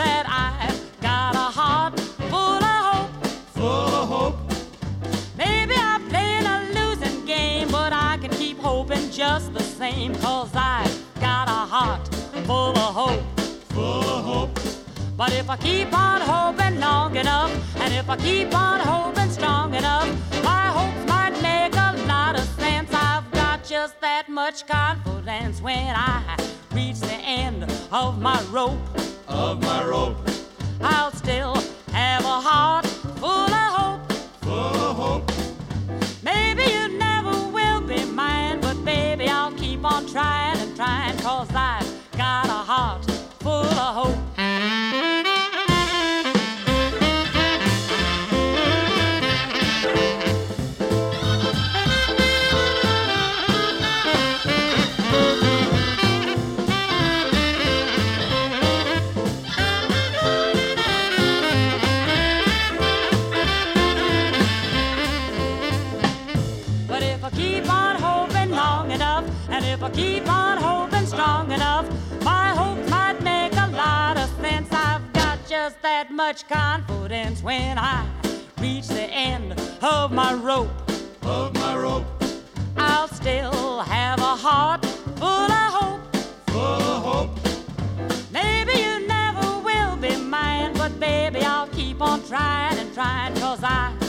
that I've got a heart full of hope. Full of hope. Maybe I'm playing a losing game, but I can keep hoping just the same, 'cause I've got a heart full of hope. Full of hope. But if I keep on hoping long enough, and if I keep on hoping strong enough, my hopes might make a lot of sense. I've got just that much confidence when I reach the end of my rope. Of my rope. I'll still have a heart full of hope. Full of hope. Maybe you never will be mine, but baby, I'll keep on trying and trying, 'cause I've got a heart full of hope. But if I keep on hoping long enough, and if I keep on hoping strong enough, my hopes might make a lot of sense. I've got just that much confidence when I reach the end of my rope. Of my rope. I'll still have a heart full of hope. Full of hope. Maybe you never will be mine, but baby, I'll keep on trying and trying, 'cause I